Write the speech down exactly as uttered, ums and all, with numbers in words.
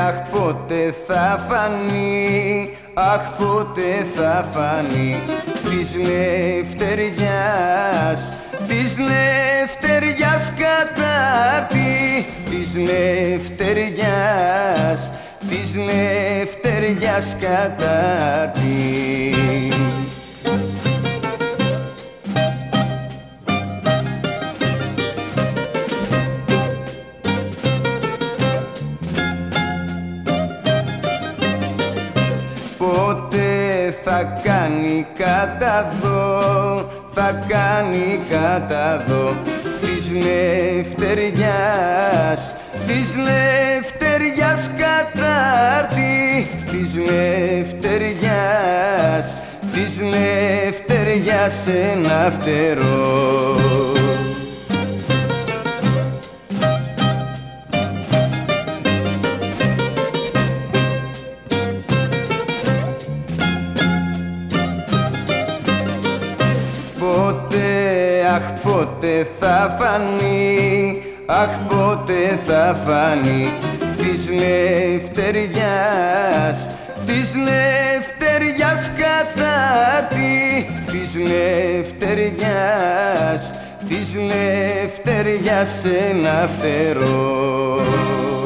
αχ πότε θα φανεί, αχ πότε θα φανεί της λευτεριάς, της λευτεριάς κατάρτι, της λευτεριάς, της λευτεριάς κατάρτι. Πότε θα κάνει καταδώ, θα κάνει καταδώ της λευτεριάς, της λευτεριάς κατάρτι, της λευτεριάς, της λευτεριάς ένα φτερό. Πότε, αχ πότε θα φανεί, αχ πότε θα φανεί της λευτεριάς, της λευτεριάς κατάρτι, της λευτεριάς, της λευτεριάς ένα φτερό.